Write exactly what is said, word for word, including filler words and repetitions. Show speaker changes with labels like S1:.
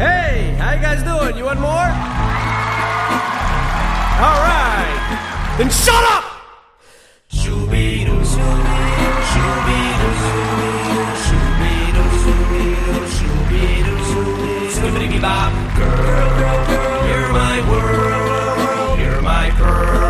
S1: Hey, how you guys doing? You want more? All right. Then shut up! Shoo-be-doo, shoo-be-doo, shoo-be-doo, shoo-be-doo, shoo-be-doo, shoo-be-doo, shoo-be-doo, skibbity-bop. Girl, girl, girl, you're my world, you're my pearl.